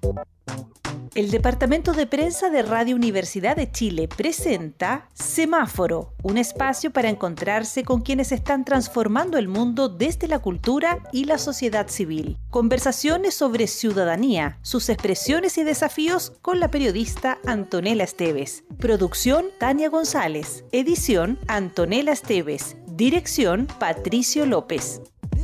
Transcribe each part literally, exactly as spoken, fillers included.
El Departamento de Prensa de Radio Universidad de Chile presenta Semáforo, un espacio para encontrarse con quienes están transformando el mundo desde la cultura y la sociedad civil. Conversaciones sobre ciudadanía, sus expresiones y desafíos con la periodista Antonella Esteves. Producción Tania González. Edición Antonella Esteves. Dirección Patricio López.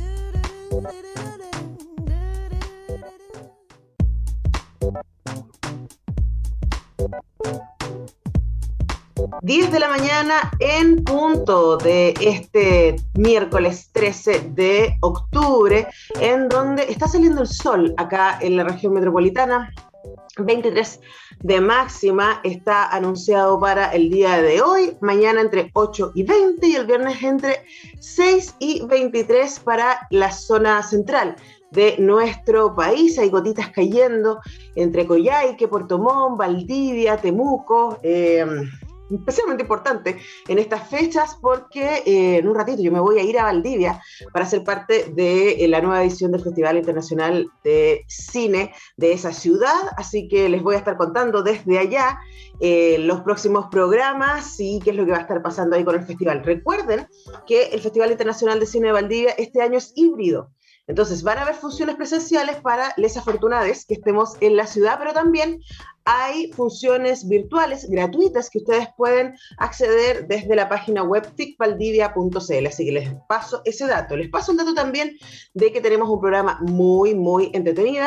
diez de la mañana en punto de este miércoles trece de octubre, en donde está saliendo el sol acá en la región metropolitana. veintitrés de máxima está anunciado para el día de hoy, mañana entre ocho y veinte y el viernes entre seis y veintitrés para la zona central de nuestro país. Hay gotitas cayendo entre Coyhaique, Puerto Montt, Valdivia, Temuco, eh, especialmente importante en estas fechas porque eh, en un ratito yo me voy a ir a Valdivia para ser parte de eh, la nueva edición del Festival Internacional de Cine de esa ciudad, así que les voy a estar contando desde allá eh, los próximos programas y qué es lo que va a estar pasando ahí con el festival. Recuerden que el Festival Internacional de Cine de Valdivia este año es híbrido. Entonces van a haber funciones presenciales para les afortunades que estemos en la ciudad, pero también hay funciones virtuales gratuitas que ustedes pueden acceder desde la página web tic valdivia punto c l. Así que les paso ese dato. Les paso el dato también de que tenemos un programa muy, muy entretenido.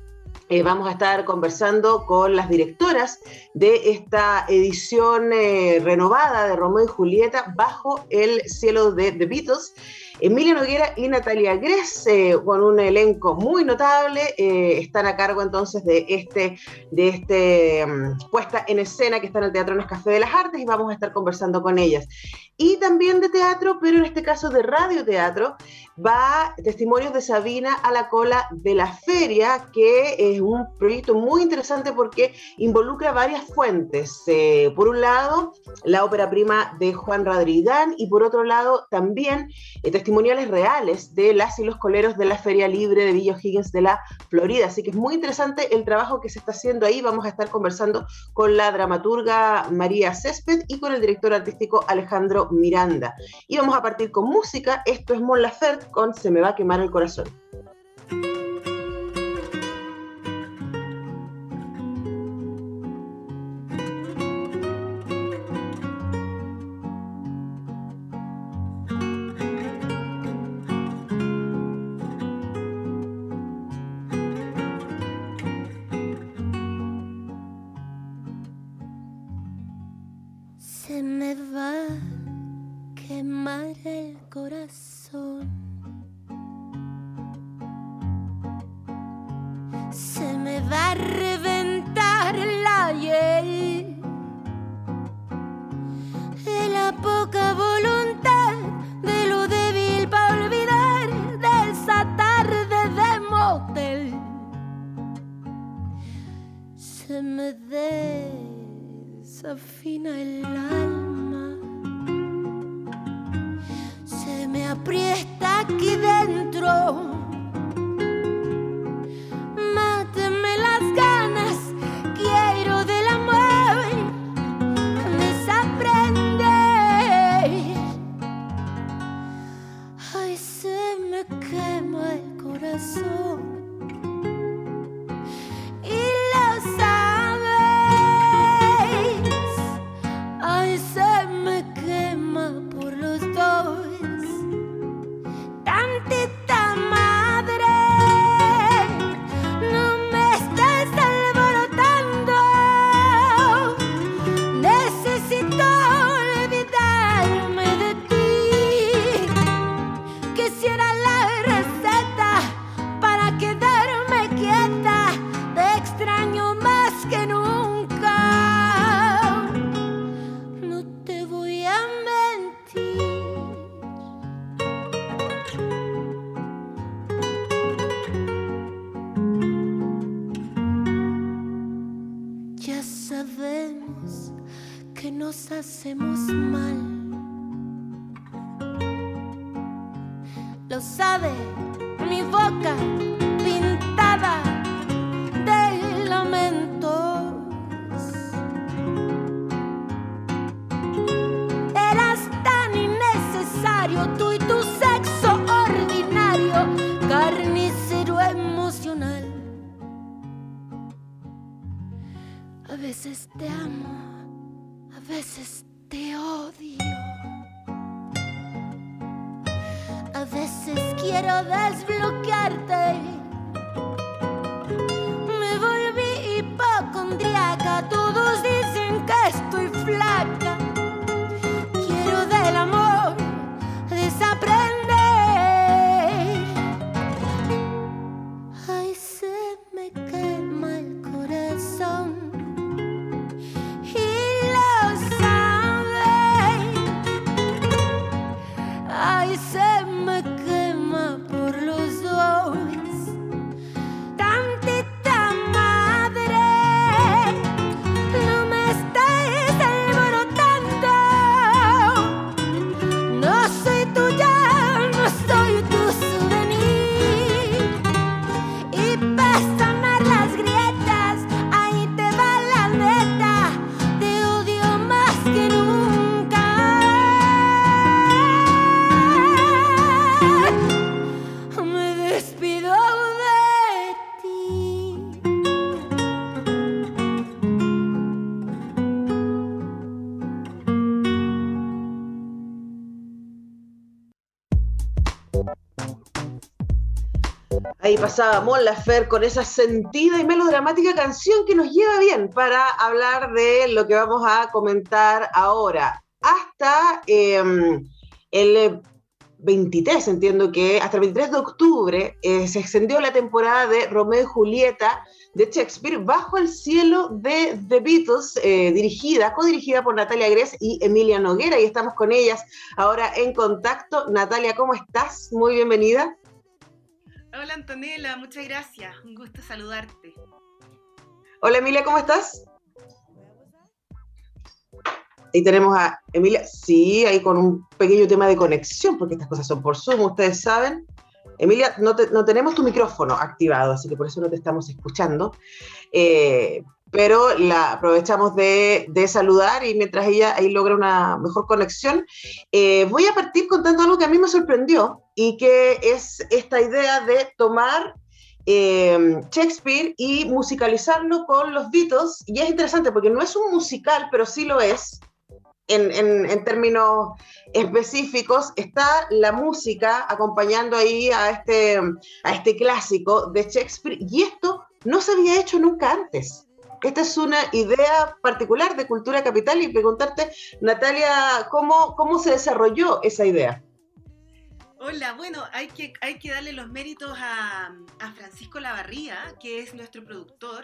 Eh, vamos a estar conversando con las directoras de esta edición eh, renovada de Romeo y Julieta bajo el cielo de The Beatles. Emilia Noguera y Natalia Gress, eh, con un elenco muy notable, eh, están a cargo entonces de este, de este um, puesta en escena que está en el Teatro Nescafé de las Artes y vamos a estar conversando con ellas. Y también de teatro, pero en este caso de radioteatro, va Testimonios de Sabina a la cola de la feria, que es un proyecto muy interesante porque involucra varias fuentes. Eh, por un lado, la ópera prima de Juan Radrigán y por otro lado también eh, testimoniales reales de las y los coleros de la Feria Libre de Villa O'Higgins de la Florida. Así que es muy interesante el trabajo que se está haciendo ahí. Vamos a estar conversando con la dramaturga María Césped y con el director artístico Alejandro Miranda. Y vamos a partir con música. Esto es Mon Laferte con Se me va a quemar el corazón. Se me va a quemar el corazón, se me va a reventar la hiel de la poca voluntad, de lo débil para olvidar de esa tarde de motel. Se me desafina el alma, se me aprieta aquí dentro. Máteme las ganas, quiero del amor desaprender. Ay, se me quema el corazón y lo sabes. Ay, se me quema por los dos. Tantita madre, no me estés alborotando. Necesito olvidarme de ti. Quisiera la receta para quedarme quieta. Te extraño más que nunca. No te voy a mentir. Ya sabemos que nos hacemos mal. Lo sabe mi boca pintada de veces te amo, a veces te odio. A veces quiero desbloquearte. Me volví hipocondriaca. Todos dicen que estoy flaca. Quiero del amor desaprender. Ay, se me quema el corazón. Ay, se me quema por los dos. Tantita madre, no me estés alborotando. No soy tuya, no soy tu souvenir. Y para sanar las grietas, ahí te va la neta. Te odio más que nunca. Despido de ti. Ahí pasaba Mon Laferte con esa sentida y melodramática canción que nos lleva bien para hablar de lo que vamos a comentar ahora. Hasta eh, el veintitrés, entiendo que hasta el veintitrés de octubre eh, se extendió la temporada de Romeo y Julieta de Shakespeare bajo el cielo de The Beatles, eh, dirigida, codirigida por Natalia Gress y Emilia Noguera, y estamos con ellas ahora en contacto. Natalia, ¿cómo estás? Muy bienvenida. Hola Antonella, muchas gracias, un gusto saludarte. Hola Emilia, ¿cómo estás? Ahí tenemos a Emilia, sí, ahí con un pequeño tema de conexión, porque estas cosas son por Zoom, ustedes saben. Emilia, no, te, no tenemos tu micrófono activado, así que por eso no te estamos escuchando, eh, pero la aprovechamos de, de saludar, y mientras ella ahí logra una mejor conexión, eh, voy a partir contando algo que a mí me sorprendió, y que es esta idea de tomar Eh, Shakespeare y musicalizarlo con los Beatles. Y es interesante porque no es un musical, pero sí lo es en, en, en términos específicos. Está la música acompañando ahí a este, a este clásico de Shakespeare, y esto no se había hecho nunca antes. Esta es una idea particular de Cultura Capital, y preguntarte, Natalia, ¿cómo, cómo se desarrolló esa idea? Hola, bueno, hay que, hay que darle los méritos a, a Francisco Lavarría, que es nuestro productor.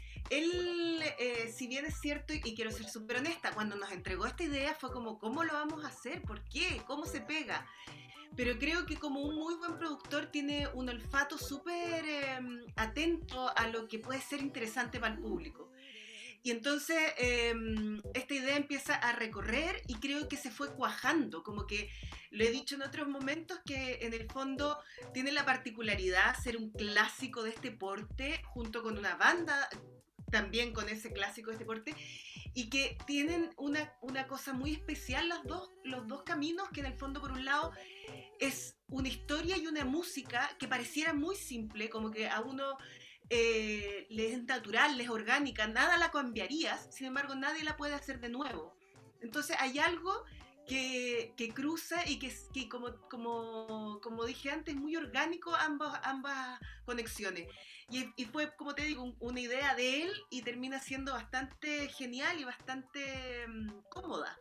Él, eh, si bien es cierto, y quiero ser súper honesta, cuando nos entregó esta idea fue como, ¿cómo lo vamos a hacer? ¿Por qué? ¿Cómo se pega? Pero creo que como un muy buen productor tiene un olfato súper eh, atento a lo que puede ser interesante para el público. Y entonces eh, esta idea empieza a recorrer, y creo que se fue cuajando, como que lo he dicho en otros momentos, que en el fondo tiene la particularidad de ser un clásico de este porte, junto con una banda también con ese clásico de este porte, y que tienen una, una cosa muy especial los dos, los dos caminos, que en el fondo por un lado es una historia y una música que pareciera muy simple, como que a uno Eh, le es natural, le es orgánica, nada la cambiarías, sin embargo nadie la puede hacer de nuevo. Entonces hay algo que, que cruza y que, que como, como, como dije antes, muy orgánico ambas, ambas conexiones. Y, y fue, como te digo, un, una idea de él, y termina siendo bastante genial y bastante um, cómoda.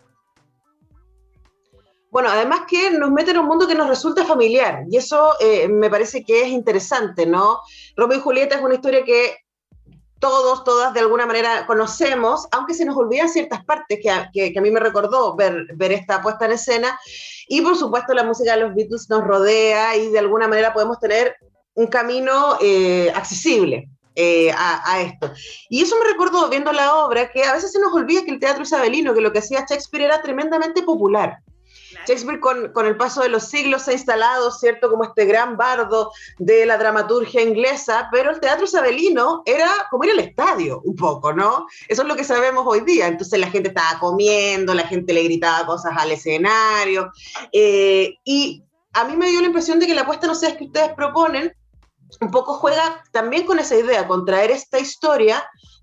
Bueno, además que nos mete en un mundo que nos resulta familiar, y eso eh, me parece que es interesante, ¿no? Romeo y Julieta es una historia que todos, todas de alguna manera conocemos, aunque se nos olvidan ciertas partes que a, que, que a mí me recordó ver, ver esta puesta en escena, y por supuesto la música de los Beatles nos rodea, y de alguna manera podemos tener un camino eh, accesible eh, a, a esto. Y eso me recordó, viendo la obra, que a veces se nos olvida que el teatro isabelino, que lo que hacía Shakespeare era tremendamente popular. Shakespeare con, con el paso de los siglos se ha instalado, ¿cierto?, como este gran bardo de la dramaturgia inglesa, pero el teatro isabelino era como ir al estadio, un poco, ¿no? Eso es lo que sabemos hoy día. Entonces la gente estaba comiendo, la gente le gritaba cosas al escenario, eh, y a mí me dio la impresión de que la puesta en escena que ustedes proponen un poco juega también con esa idea, con traer esta historia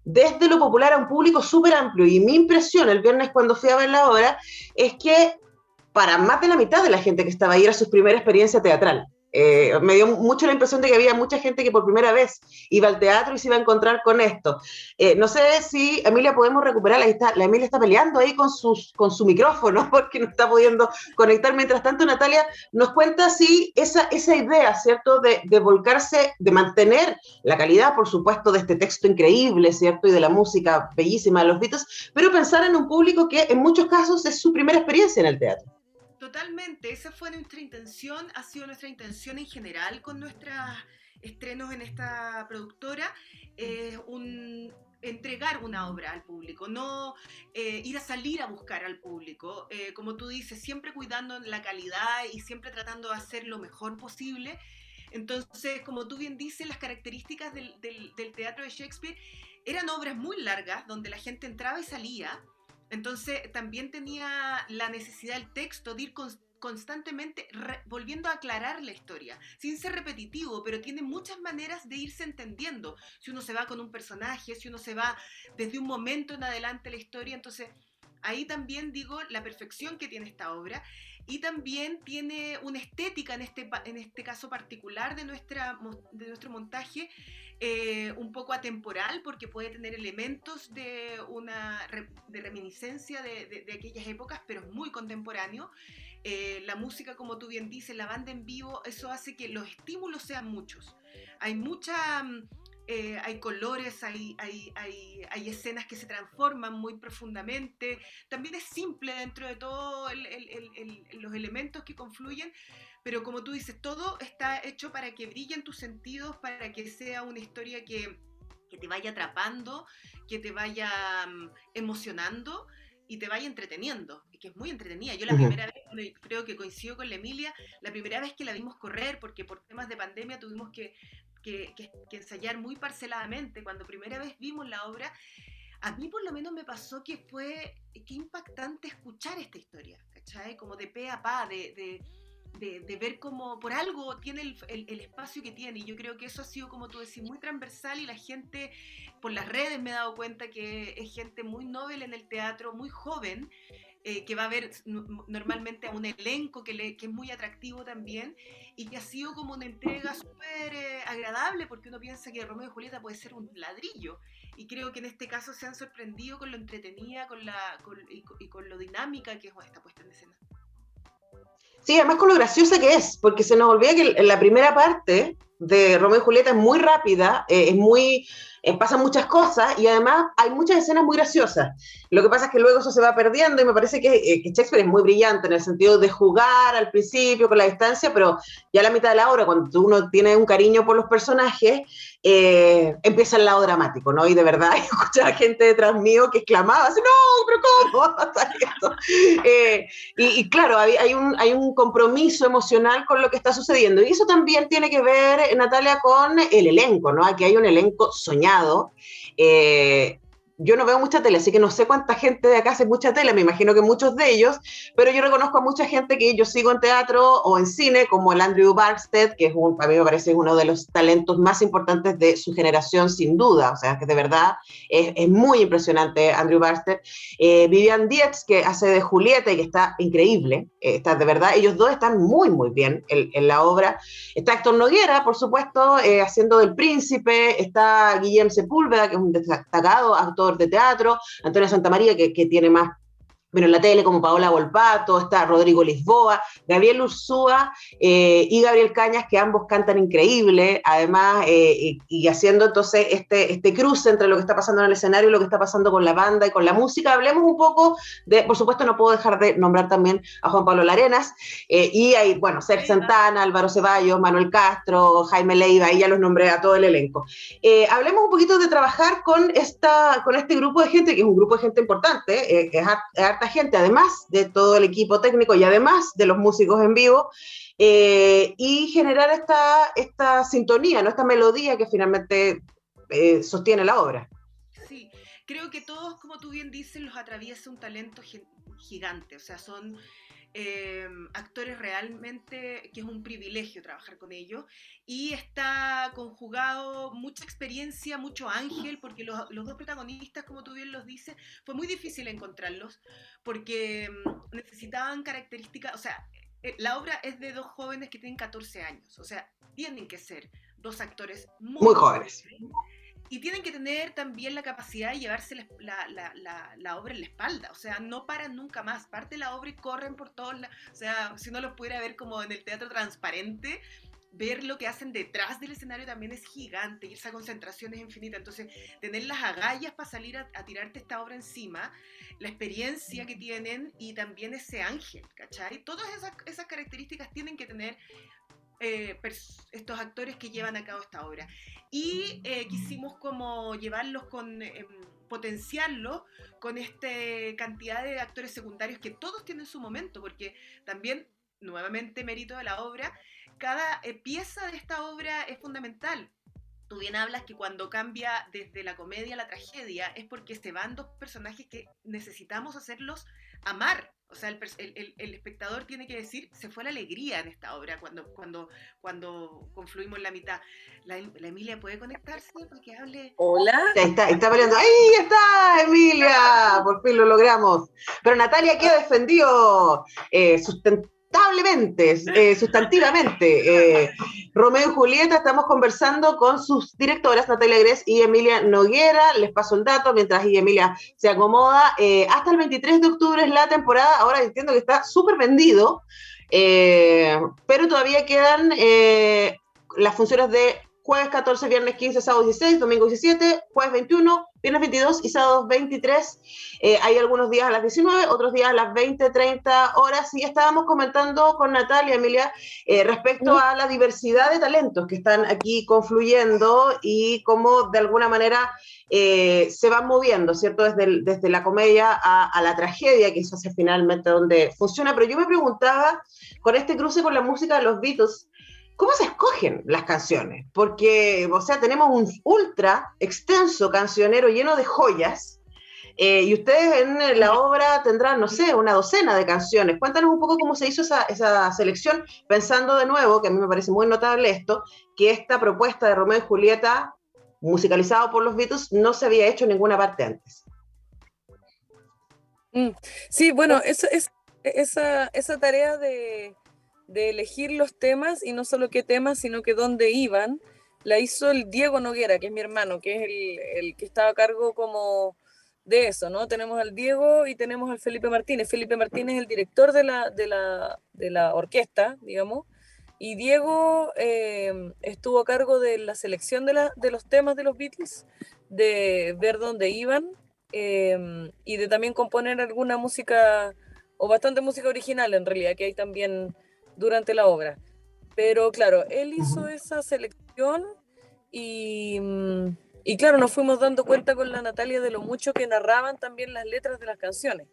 desde lo popular a un público súper amplio. Y mi impresión el viernes cuando fui a ver la obra es que para más de la mitad de la gente que estaba ahí era su primera experiencia teatral. Eh, me dio mucho la impresión de que había mucha gente que por primera vez iba al teatro y se iba a encontrar con esto. Eh, no sé si, Emilia, podemos recuperar, ahí está, la Emilia está peleando ahí con, sus, con su micrófono porque no está pudiendo conectar. Mientras tanto, Natalia nos cuenta si esa, esa idea, ¿cierto?, de, de volcarse, de mantener la calidad, por supuesto, de este texto increíble, ¿cierto?, y de la música bellísima de los Beatles, pero pensar en un público que en muchos casos es su primera experiencia en el teatro. Totalmente, esa fue nuestra intención, ha sido nuestra intención en general con nuestros estrenos en esta productora, eh, un, entregar una obra al público, no eh, ir a salir a buscar al público, eh, como tú dices, siempre cuidando la calidad y siempre tratando de hacer lo mejor posible. Entonces, como tú bien dices, las características del, del, del teatro de Shakespeare eran obras muy largas, donde la gente entraba y salía. Entonces también tenía la necesidad del texto de ir con, constantemente re, volviendo a aclarar la historia, sin ser repetitivo, pero tiene muchas maneras de irse entendiendo. Si uno se va con un personaje, si uno se va desde un momento en adelante la historia, entonces ahí también digo la perfección que tiene esta obra. Y también tiene una estética en este, en este caso particular de, nuestra, de nuestro montaje, eh, un poco atemporal, porque puede tener elementos de una de reminiscencia de, de, de aquellas épocas, pero es muy contemporáneo. Eh, la música, como tú bien dices, la banda en vivo, eso hace que los estímulos sean muchos. Hay mucha... Eh, hay colores, hay, hay, hay, hay escenas que se transforman muy profundamente. También es simple dentro de todos los elementos que confluyen, pero como tú dices, todo está hecho para que brillen tus sentidos, para que sea una historia que, que te vaya atrapando, que te vaya um, emocionando y te vaya entreteniendo, y que es muy entretenida. Yo la uh-huh. primera vez, creo que coincido con la Emilia, la primera vez que la vimos correr, porque por temas de pandemia tuvimos que Que, que, que ensayar muy parceladamente. Cuando primera vez vimos la obra, a mí por lo menos me pasó que fue, qué impactante escuchar esta historia, ¿cachai? Como de pe a pa, de, de, de, de ver cómo por algo tiene el, el, el espacio que tiene, y yo creo que eso ha sido, como tú decís, muy transversal, y la gente, por las redes me he dado cuenta que es gente muy novel en el teatro, muy joven, Eh, que va a ver normalmente a un elenco que, le, que es muy atractivo también, y que ha sido como una entrega súper eh, agradable, porque uno piensa que Romeo y Julieta puede ser un ladrillo, y creo que en este caso se han sorprendido con lo entretenida con la, con, y, y con lo dinámica que es esta puesta en escena. Sí, además con lo graciosa que es, porque se nos olvida que la primera parte de Romeo y Julieta es muy rápida, eh, es muy... Eh, pasan muchas cosas, y además hay muchas escenas muy graciosas. Lo que pasa es que luego eso se va perdiendo, y me parece que, eh, que Shakespeare es muy brillante en el sentido de jugar al principio con la distancia, pero ya a la mitad de la obra, cuando uno tiene un cariño por los personajes, eh, empieza el lado dramático, ¿no? Y de verdad escuchar a gente detrás mío que exclamaba así, no, pero ¿cómo va a pasar esto? Eh, y, y claro, hay, hay, un, hay un compromiso emocional con lo que está sucediendo, y eso también tiene que ver, Natalia, con el elenco, ¿no? Aquí hay un elenco soñado. Eh, yo no veo mucha tele, así que no sé cuánta gente de acá hace mucha tele, me imagino que muchos de ellos, pero yo reconozco a mucha gente que yo sigo en teatro o en cine, como el Andrew Barksted, que es un, a mí me parece uno de los talentos más importantes de su generación, sin duda, o sea, que de verdad es, es muy impresionante Andrew Barksted. Eh, Vivian Dietz, que hace de Julieta y que está increíble, eh, está de verdad, ellos dos están muy, muy bien en, en la obra. Está Héctor Noguera, por supuesto, eh, haciendo del príncipe, está Guillem Sepúlveda, que es un destacado actor de teatro, Antonio Santamaría, que, que tiene más, bueno, en la tele, como Paola Volpato, está Rodrigo Lisboa, Gabriel Urzúa eh, y Gabriel Cañas, que ambos cantan increíble, además, eh, y, y haciendo entonces este, este cruce entre lo que está pasando en el escenario y lo que está pasando con la banda y con la música. Hablemos un poco de, por supuesto, no puedo dejar de nombrar también a Juan Pablo Larenas, eh, y hay, bueno, Sergio Santana, Álvaro Ceballos, Manuel Castro, Jaime Leiva, y ya los nombré a todo el elenco. Eh, hablemos un poquito de trabajar con, esta, con este grupo de gente, que es un grupo de gente importante, eh, que es harta gente, además de todo el equipo técnico y además de los músicos en vivo, eh, y generar esta, esta sintonía, ¿no? Esta melodía que finalmente eh, sostiene la obra. Sí, creo que todos, como tú bien dices, los atraviesa un talento gigante, o sea, son eh, actores realmente, que es un privilegio trabajar con ellos, y está conjugado mucha experiencia, mucho ángel, porque los, los dos protagonistas, como tú bien los dices, fue muy difícil encontrarlos, porque mm, necesitaban características, o sea, eh, la obra es de dos jóvenes que tienen catorce años, o sea, tienen que ser dos actores muy, Muy jóvenes. Y tienen que tener también la capacidad de llevarse la, la, la, la, la obra en la espalda, o sea, no paran nunca más, parte la obra y corren por todos lados, o sea, si uno los pudiera ver como en el teatro transparente, ver lo que hacen detrás del escenario también es gigante, y esa concentración es infinita, entonces tener las agallas para salir a, a tirarte esta obra encima, la experiencia que tienen y también ese ángel, ¿cachai? Todas esas, esas características tienen que tener Eh, estos actores que llevan a cabo esta obra, y eh, quisimos como llevarlos con eh, potenciarlos con esta cantidad de actores secundarios que todos tienen su momento, porque también, nuevamente mérito de la obra, cada eh, pieza de esta obra es fundamental. Tú bien hablas que cuando cambia desde la comedia a la tragedia es porque se van dos personajes que necesitamos hacerlos amar. O sea, el, el, el espectador tiene que decir, se fue la alegría en esta obra cuando, cuando, cuando confluimos en la mitad. La, la Emilia puede conectarse para que hable. Hola. Ahí está, está peleando. ¡Ahí está, Emilia! Por fin lo logramos. Pero Natalia aquí ha defendido eh, sustentablemente, eh, sustantivamente. Eh, Romeo y Julieta, estamos conversando con sus directoras, Natalia Gress y Emilia Noguera. Les paso el dato mientras Emilia se acomoda. Eh, hasta el veintitrés de octubre es la temporada. Ahora entiendo que está súper vendido, eh, pero todavía quedan eh, las funciones de jueves catorce, viernes quince, sábado dieciséis, domingo diecisiete, jueves veintiuno, viernes veintidós y sábado veintitrés. Eh, hay algunos días a las diecinueve, otros días a las veinte, treinta horas. Y estábamos comentando con Natalia, Emilia, eh, respecto ¿Sí? a la diversidad de talentos que están aquí confluyendo y cómo de alguna manera eh, se van moviendo, ¿cierto? Desde, desde la comedia a, a la tragedia, que eso es finalmente donde funciona. Pero yo me preguntaba, con este cruce con la música de los Beatles, ¿cómo se escogen las canciones? Porque, o sea, tenemos un ultra extenso cancionero lleno de joyas, eh, y ustedes en la obra tendrán, no sé, una docena de canciones. Cuéntanos un poco cómo se hizo esa, esa selección, pensando de nuevo, que a mí me parece muy notable esto, que esta propuesta de Romeo y Julieta, musicalizado por los Beatles, no se había hecho en ninguna parte antes. Sí, bueno, eso, es, esa, esa tarea de... de elegir los temas, y no solo qué temas, sino que dónde iban, la hizo el Diego Noguera, que es mi hermano, que es el, el que estaba a cargo como de eso, ¿no? Tenemos al Diego y tenemos al Felipe Martínez. Felipe Martínez es el director de la, de la, de la orquesta, digamos, y Diego eh, estuvo a cargo de la selección de, la, de los temas de los Beatles, de ver dónde iban, eh, y de también componer alguna música, o bastante música original en realidad, que hay también durante la obra. Pero claro, él hizo esa selección y, y claro, nos fuimos dando cuenta con la Natalia de lo mucho que narraban también las letras de las canciones.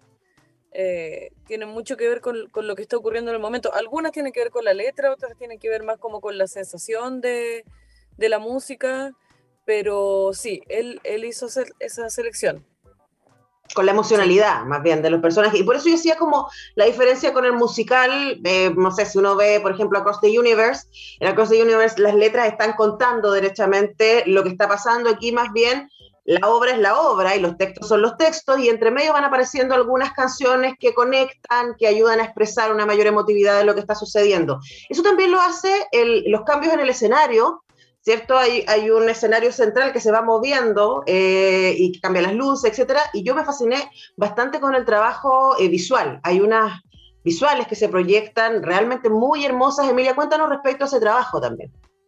Eh, tienen mucho que ver con, con lo que está ocurriendo en el momento. Algunas tienen que ver con la letra, otras tienen que ver más como con la sensación de, de la música, pero sí, él, él hizo esa selección. Con la emocionalidad, más bien, de los personajes. Y por eso yo decía como la diferencia con el musical, eh, no sé, si uno ve, por ejemplo, Across the Universe, en Across the Universe las letras están contando derechamente lo que está pasando. Aquí más bien la obra es la obra y los textos son los textos, y entre medio van apareciendo algunas canciones que conectan, que ayudan a expresar una mayor emotividad de lo que está sucediendo. Eso también lo hace el, los cambios en el escenario, ¿cierto? Hay, hay un escenario central que se va moviendo eh, y que cambia las luces, etcétera, y yo me fasciné bastante con el trabajo eh, visual. Hay unas visuales que se proyectan realmente muy hermosas. Emilia, cuéntanos respecto a ese trabajo también.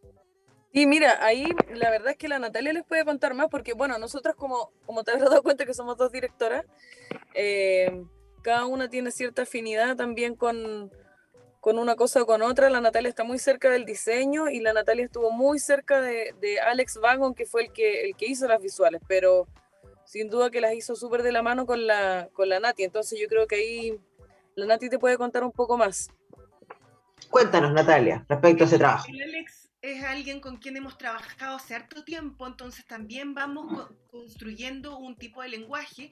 Sí, mira, ahí la verdad es que la Natalia les puede contar más, porque bueno, nosotros como, como te habrás dado cuenta que somos dos directoras, eh, cada una tiene cierta afinidad también con... con una cosa o con otra. La Natalia está muy cerca del diseño y la Natalia estuvo muy cerca de, de Alex Wagon, que fue el que, el que hizo las visuales, pero sin duda que las hizo súper de la mano con la, con la Nati. Entonces yo creo que ahí la Nati te puede contar un poco más. Cuéntanos, Natalia, respecto a ese trabajo. El Alex es alguien con quien hemos trabajado hace harto tiempo, entonces también vamos co- construyendo un tipo de lenguaje.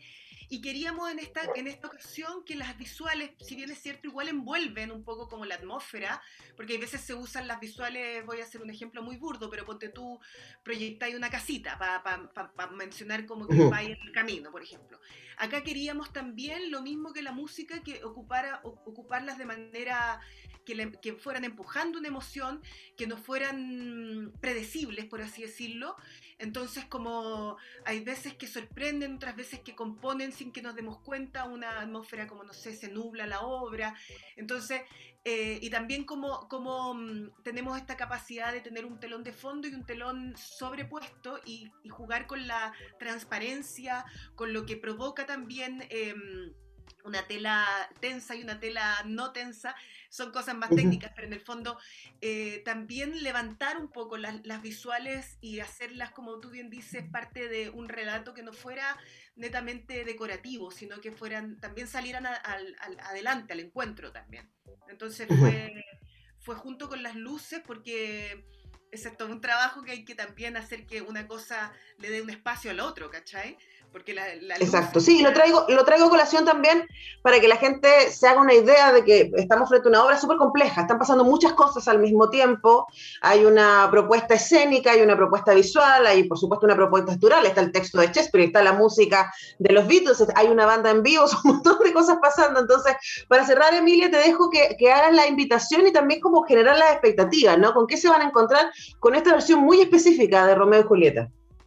y queríamos en esta, en esta ocasión que las visuales, si bien es cierto, igual envuelven un poco como la atmósfera, porque a veces se usan las visuales, voy a hacer un ejemplo muy burdo, pero ponte tú, proyectáis una casita para pa, pa, pa mencionar como que Ujú. va en el camino, por ejemplo. Acá queríamos también lo mismo que la música, que ocupara, o- ocuparlas de manera que, le- que fueran empujando una emoción, que no fueran predecibles, por así decirlo. Entonces, como hay veces que sorprenden, otras veces que componen sin que nos demos cuenta, una atmósfera como, no sé, se nubla la obra. Entonces, eh, y también como, como mm, tenemos esta capacidad de tener un telón de fondo y un telón sobrepuesto y, y jugar con la transparencia, con lo que provoca también eh, una tela tensa y una tela no tensa, son cosas más Ujú. técnicas, pero en el fondo eh, también levantar un poco las, las visuales y hacerlas, como tú bien dices, parte de un relato que no fuera netamente decorativo, sino que fueran, también salieran a- al- al- adelante, al encuentro también. Entonces Ujú. fue, fue junto con las luces, porque ese es todo un trabajo que hay que también hacer que una cosa le dé un espacio al otro, ¿cachai? Porque la, la luz... Exacto, sí, lo traigo, lo traigo a colación también para que la gente se haga una idea de que estamos frente a una obra súper compleja, están pasando muchas cosas al mismo tiempo, hay una propuesta escénica, hay una propuesta visual, hay por supuesto una propuesta textural, está el texto de Shakespeare, está la música de los Beatles, hay una banda en vivo, son un montón de cosas pasando. Entonces, para cerrar, Emilia, te dejo que, que hagas la invitación y también como generar las expectativas, ¿no? ¿Con qué se van a encontrar con esta versión muy específica de Romeo y Julieta?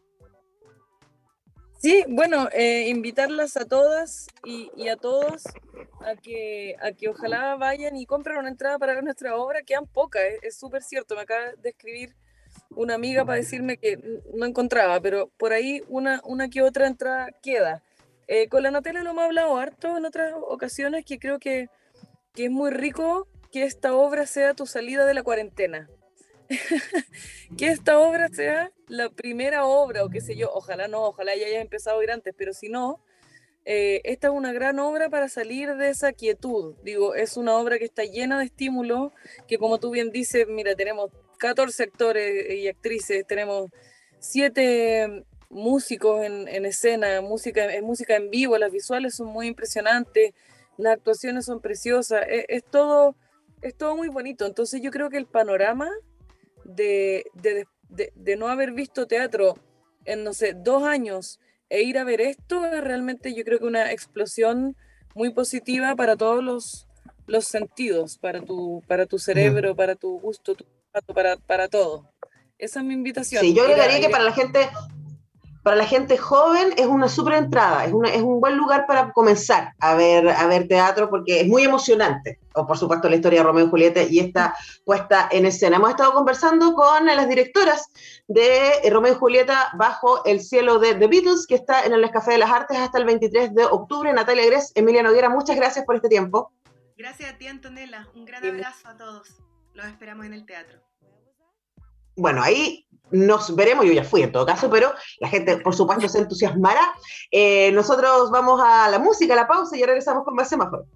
Sí, bueno, eh, invitarlas a todas y, y a todos a que, a que ojalá vayan y compren una entrada para ver nuestra obra. Quedan pocas, es súper cierto. Me acaba de escribir una amiga para decirme que no encontraba, pero por ahí una, una que otra entrada queda. Eh, con la Natalia lo hemos hablado harto en otras ocasiones, que creo que, que es muy rico que esta obra sea tu salida de la cuarentena. Que esta obra sea la primera obra, o qué sé yo, ojalá no, ojalá ya hayas empezado a ir antes, pero si no, eh, esta es una gran obra para salir de esa quietud. Digo, es una obra que está llena de estímulos, que como tú bien dices, mira, tenemos catorce actores y actrices, tenemos siete músicos en, en escena, música, es música en vivo, las visuales son muy impresionantes, las actuaciones son preciosas, es, es todo, es todo muy bonito. Entonces yo creo que el panorama de, de, de, de no haber visto teatro en, no sé, dos años e ir a ver esto es realmente, yo creo que una explosión muy positiva para todos los, los sentidos, para tu, para tu cerebro, para tu gusto, tu, para, para todo. Esa es mi Sí, invitación, yo ir a, agregaría que ir a... para la gente, para la gente joven es una súper entrada, es, una, es un buen lugar para comenzar a ver, a ver teatro porque es muy emocionante. O por supuesto la historia de Romeo y Julieta y esta puesta en escena. Hemos estado conversando con las directoras de Romeo y Julieta bajo el cielo de The Beatles, que está en el Café de las Artes hasta el veintitrés de octubre. Natalia Gress, Emilia Noguera, muchas gracias por este tiempo. Gracias a ti, Antonella. Un gran abrazo a todos. Los esperamos en el teatro. Bueno, ahí nos veremos, yo ya fui en todo caso, pero la gente, por supuesto, se entusiasmará. Eh, nosotros vamos a la música, a la pausa y ya regresamos con más Semáforo.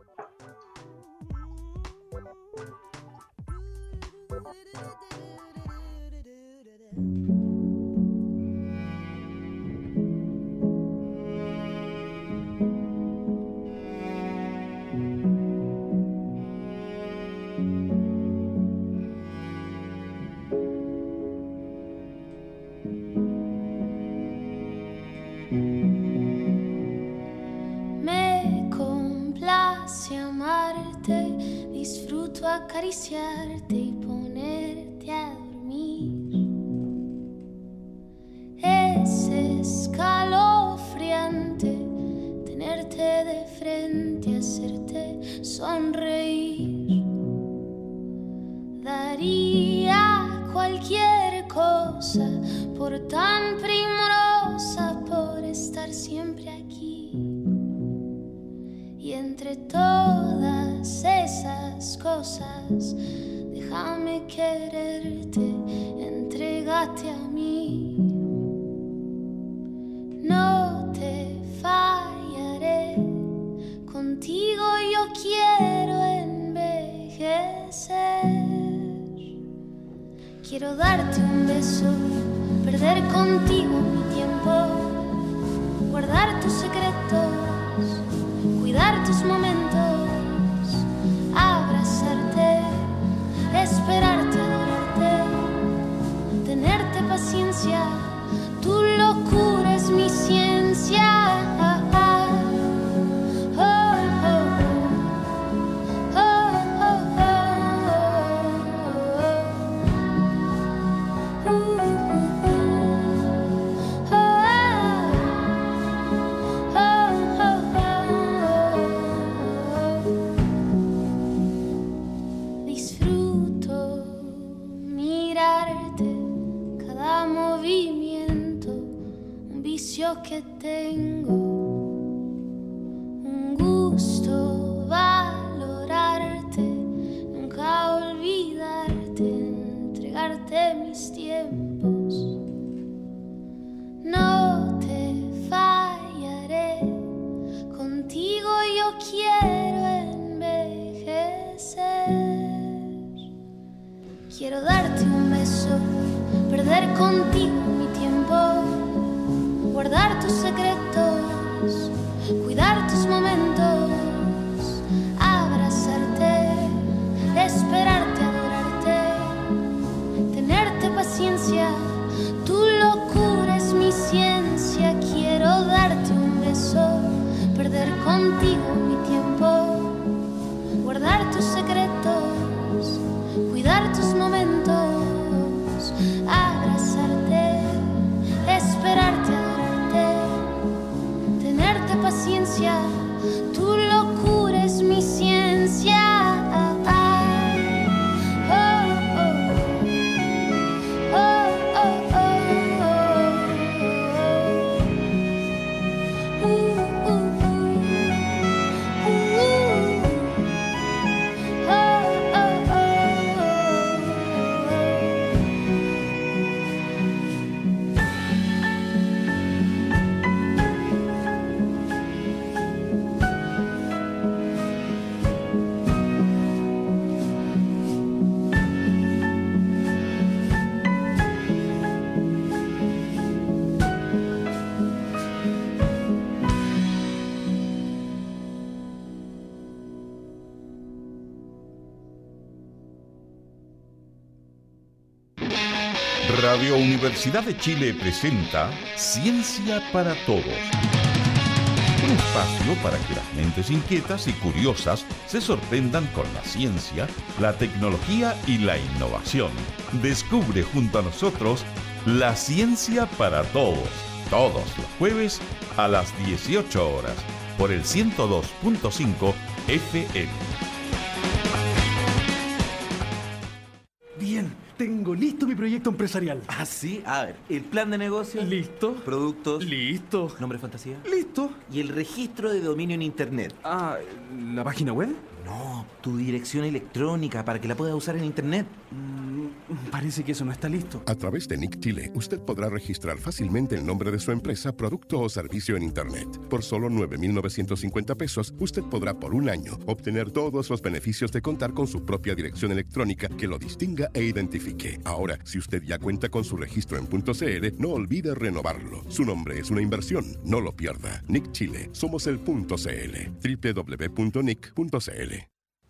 Me complace amarte, disfruto acariciarte y ponerte a dormir. Es escalofriante tenerte de frente, hacerte sonreír. Daría cualquier cosa por tan primorosa, por estar siempre aquí. Y entre todas esas cosas, déjame quererte, entrégate a mí. No te fallaré, contigo yo quiero envejecer. Quiero darte un beso, perder contigo mi tiempo, guardar tus secretos lo que tengo, un gusto valorarte, nunca olvidarte, entregarte mis tiempos. No te fallaré, contigo yo quiero envejecer. Quiero darte un beso, perder contigo mi tiempo, guardar tus secretos, cuidar tus momentos, abrazarte, esperarte, adorarte, tenerte paciencia, tu locura es mi ciencia. Quiero darte un beso, perder contigo mi tiempo, guardar tus secretos, cuidar tus momentos, abrazarte, esperarte, adorarte, tenerte paciencia, tu locura es mi ciencia. Radio Universidad de Chile presenta Ciencia para Todos. Un espacio para que las mentes inquietas y curiosas se sorprendan con la ciencia, la tecnología y la innovación. Descubre junto a nosotros la Ciencia para Todos, todos los jueves a las dieciocho horas, por el ciento dos punto cinco F M. Bien, tengo listo mi proyecto empresarial. ¿Ah, sí? A ver, el plan de negocio. ¿Listo? Productos. Listo. ¿Nombre fantasía? ¿Listo? ¿Y el registro de dominio en internet? Ah, ¿la página web? No, tu dirección electrónica para que la puedas usar en internet. Mm, parece que eso no está listo. A través de Nick Chile, usted podrá registrar fácilmente el nombre de su empresa, producto o servicio en internet. Por solo nueve mil novecientos cincuenta pesos, usted podrá por un año obtener todos los beneficios de contar con su propia dirección electrónica que lo distinga e identifique. Ahora, si usted ya cuenta con su registro en .cl, no olvide renovarlo. Su nombre es una inversión, no lo pierda. Nick Chile, somos el .cl. doble u doble u doble u punto nick punto c l.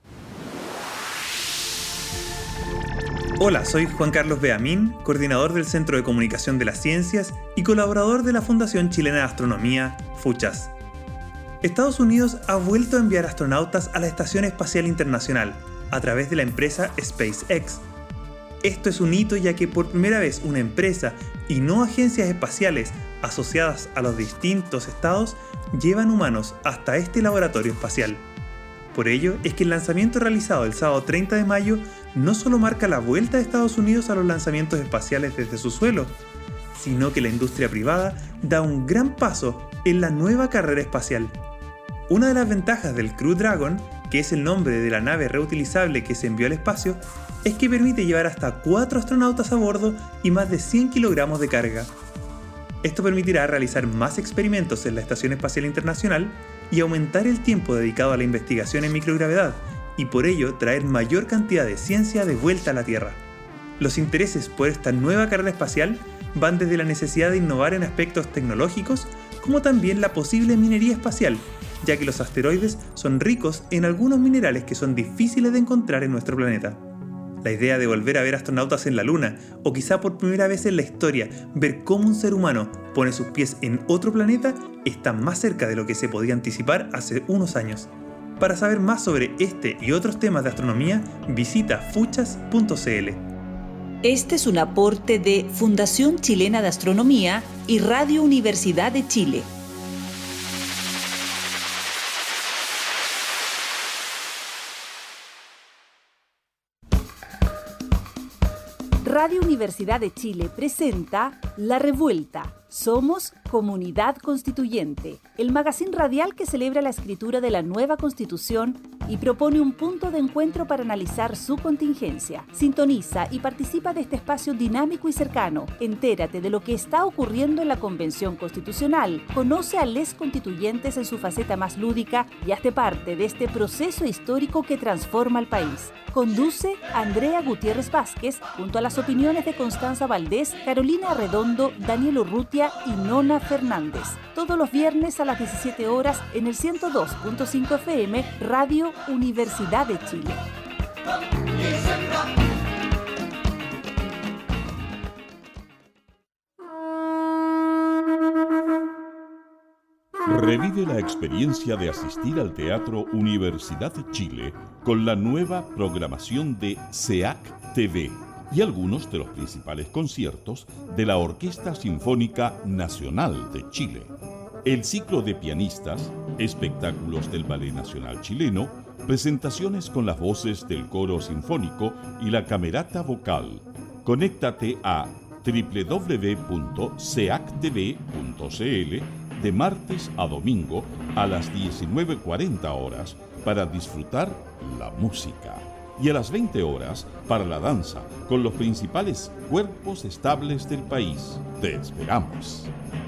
Hola, soy Juan Carlos Beamín, coordinador del Centro de Comunicación de las Ciencias y colaborador de la Fundación Chilena de Astronomía, FUCHAS. Estados Unidos ha vuelto a enviar astronautas a la Estación Espacial Internacional a través de la empresa SpaceX. Esto es un hito ya que por primera vez una empresa y no agencias espaciales asociadas a los distintos estados llevan humanos hasta este laboratorio espacial. Por ello es que el lanzamiento realizado el sábado treinta de mayo no solo marca la vuelta de Estados Unidos a los lanzamientos espaciales desde su suelo, sino que la industria privada da un gran paso en la nueva carrera espacial. Una de las ventajas del Crew Dragon, que es el nombre de la nave reutilizable que se envió al espacio, es que permite llevar hasta cuatro astronautas a bordo y más de cien kilogramos de carga. Esto permitirá realizar más experimentos en la Estación Espacial Internacional y aumentar el tiempo dedicado a la investigación en microgravedad, y por ello traer mayor cantidad de ciencia de vuelta a la Tierra. Los intereses por esta nueva carrera espacial van desde la necesidad de innovar en aspectos tecnológicos, como también la posible minería espacial, ya que los asteroides son ricos en algunos minerales que son difíciles de encontrar en nuestro planeta. La idea de volver a ver astronautas en la Luna, o quizá por primera vez en la historia, ver cómo un ser humano pone sus pies en otro planeta, está más cerca de lo que se podía anticipar hace unos años. Para saber más sobre este y otros temas de astronomía, visita fuchas punto c l. Este es un aporte de Fundación Chilena de Astronomía y Radio Universidad de Chile. Radio Universidad de Chile presenta La Revuelta, Somos Comunidad Constituyente, el magazín radial que celebra la escritura de la nueva Constitución y propone un punto de encuentro para analizar su contingencia. Sintoniza y participa de este espacio dinámico y cercano. Entérate de lo que está ocurriendo en la Convención Constitucional. Conoce a les constituyentes en su faceta más lúdica y hazte parte de este proceso histórico que transforma al país. Conduce Andrea Gutiérrez Vázquez junto a las opiniones de Constanza Valdés, Carolina Arredondo, Daniel Urrutia y Nona Fernández. Todos los viernes a las diecisiete horas en el ciento dos punto cinco F M, Radio Universidad de Chile. Revive la experiencia de asistir al Teatro Universidad de Chile con la nueva programación de C E A C T V y algunos de los principales conciertos de la Orquesta Sinfónica Nacional de Chile. El ciclo de pianistas, espectáculos del Ballet Nacional Chileno, presentaciones con las voces del Coro Sinfónico y la Camerata Vocal. Conéctate a doble u doble u doble u punto c e a c t v punto c l de martes a domingo a las diecinueve cuarenta horas para disfrutar la música y a las veinte horas para la danza con los principales cuerpos estables del país. Te esperamos.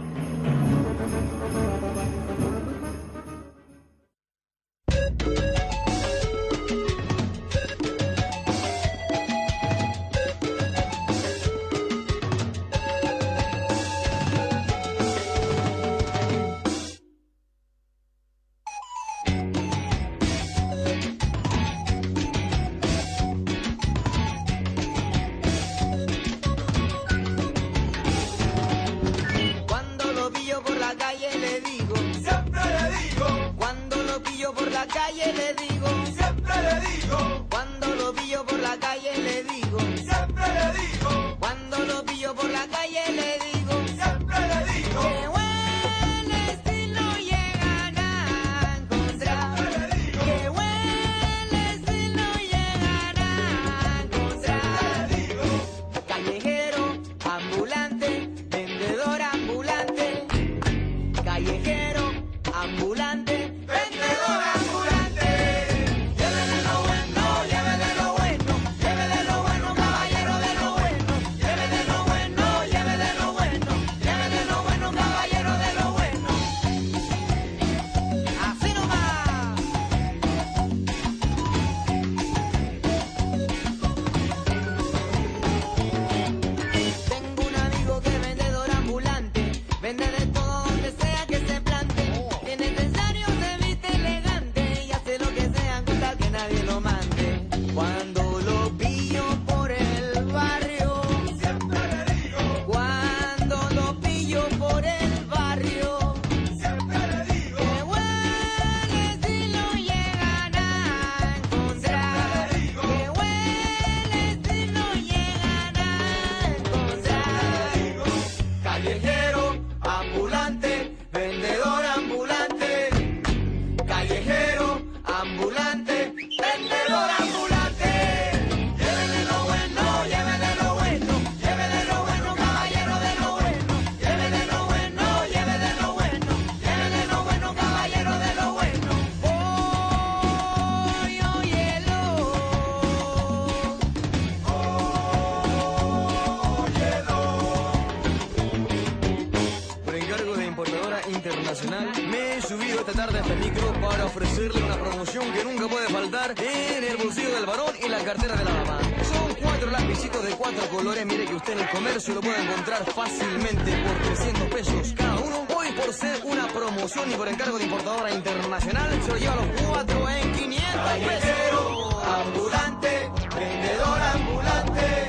Me he subido esta tarde a este micro para ofrecerle una promoción que nunca puede faltar en el bolsillo del varón y la cartera de la mamá. Son cuatro lapicitos de cuatro colores, mire que usted en el comercio lo puede encontrar fácilmente por trescientos pesos cada uno. Hoy por ser una promoción y por encargo de importadora internacional se lo lleva los cuatro en quinientos pesos. Ambulante, vendedor ambulante,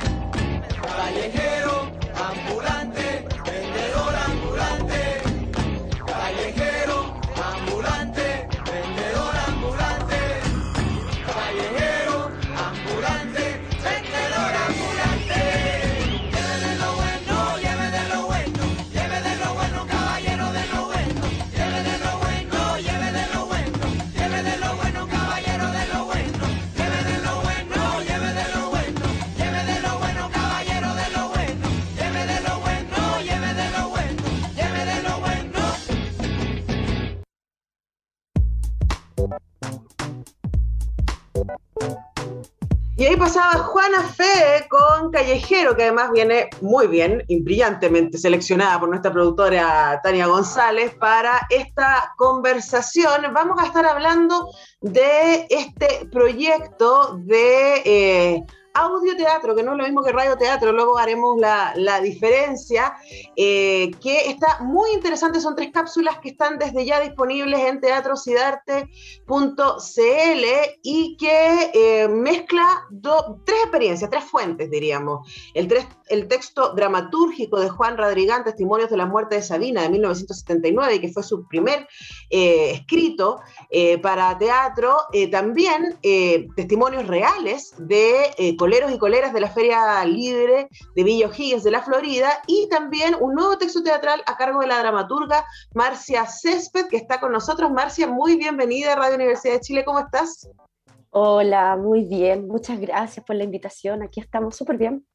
callejero, ambulante, vendedor ambulante, callejero, ambulante, vendedor ambulante, callejero, ambulante, vendedor ambulante. Lleve de lo bueno, lleve de lo bueno, lleve de lo bueno, caballero de lo bueno, lleve de lo bueno, lleve de lo bueno, lleve de lo bueno, caballero de lo bueno, lleve de lo bueno, Y ahí pasaba Juana Fede con Callejero, que además viene muy bien y brillantemente seleccionada por nuestra productora Tania González para esta conversación. Vamos a estar hablando de este proyecto de eh, audioteatro, que no es lo mismo que radioteatro, luego haremos la, la diferencia, eh, que está muy interesante. Son tres cápsulas que están desde ya disponibles en teatro sidarte punto c l y que eh, mezcla do, tres experiencias, tres fuentes, diríamos. El, tres, el texto dramatúrgico de Juan Radrigán, Testimonios de la muerte de Sabina, de mil novecientos setenta y nueve, y que fue su primer eh, escrito eh, para teatro. Eh, también eh, testimonios reales de eh, coleros y coleras de la Feria Libre de Villa O'Higgins de la Florida, y también un nuevo texto teatral a cargo de la dramaturga Marcia Césped, que está con nosotros. Marcia, muy bienvenida a Radio Universidad de Chile, ¿cómo estás? Hola, muy bien, muchas gracias por la invitación, aquí estamos súper bien.